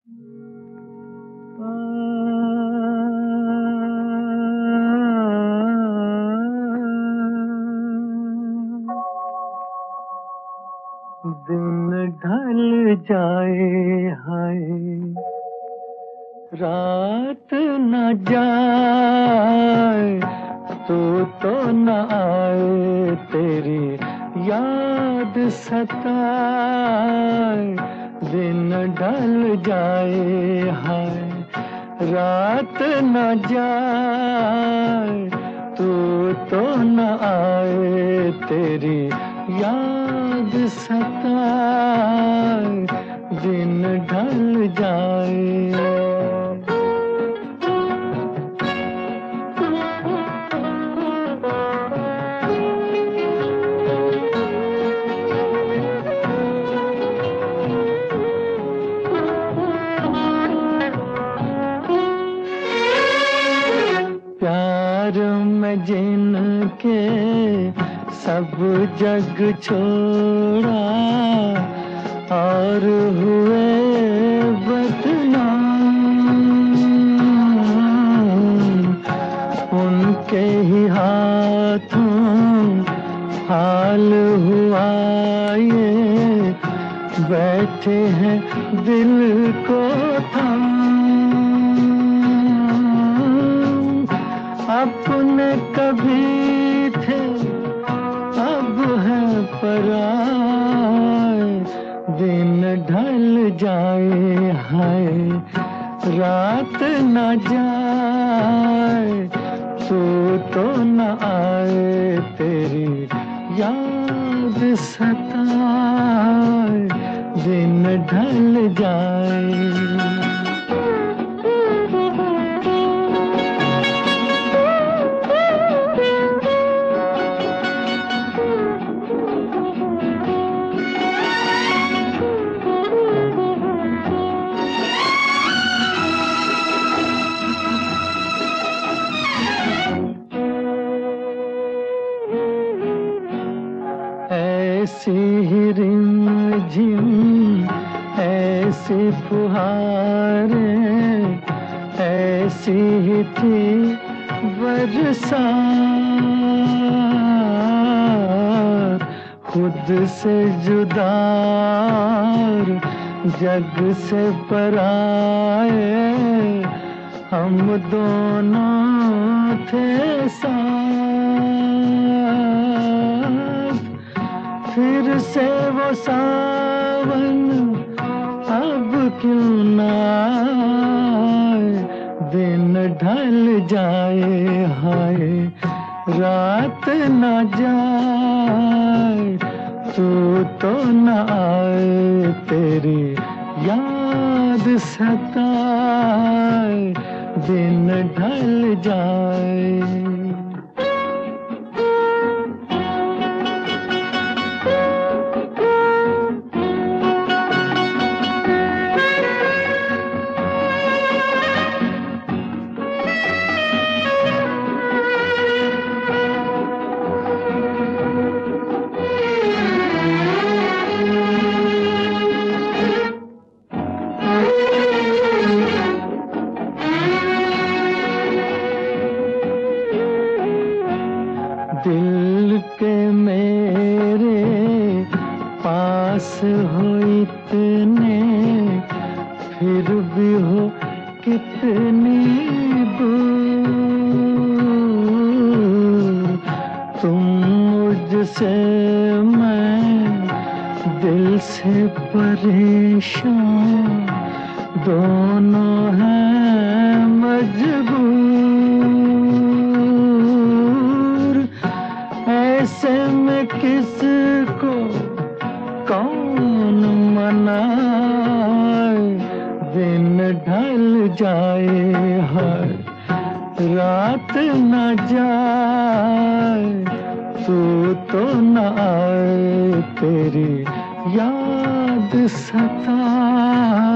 दिन ढल जाए हाय, रात न जाए, तो न आए तेरी याद सताए। दिन ढल जाए हाय, रात न जाए, तो न आए तेरी याद सताए। दिन ढल जाए। प्यार में जिनके सब जग छोड़ा, और हुए बदनाम, उनके ही हाथों हाल हुआ ये, बैठे हैं दिल को थाम। अपने कभी थे अब है पराए। दिन ढल जाए हाय, रात न जाए, तो न आए तेरी याद सताए। दिन ढल जाए। ऐसी ही रिमझिम, ऐसी फुहारें, ऐसी ही थी बरसात। खुद से जुदा, जग से पराए, हम दोनों थे साथ। फिर से वो सावन अब क्यों न आए। दिन ढल जाए हाय, रात न जाए, तो न आए तेरी याद सताए। दिन ढल जाए। दिल के मेरे पास हो इतने, फिर भी हो कितनी दूर। तुम मुझसे, मैं दिल से परेशान, दोनों हैं मजबूर। ऐसे में किसको कौन मनाए। दिन ढल जाए हाय, रात न जाए, तो न आए तेरी याद सताए।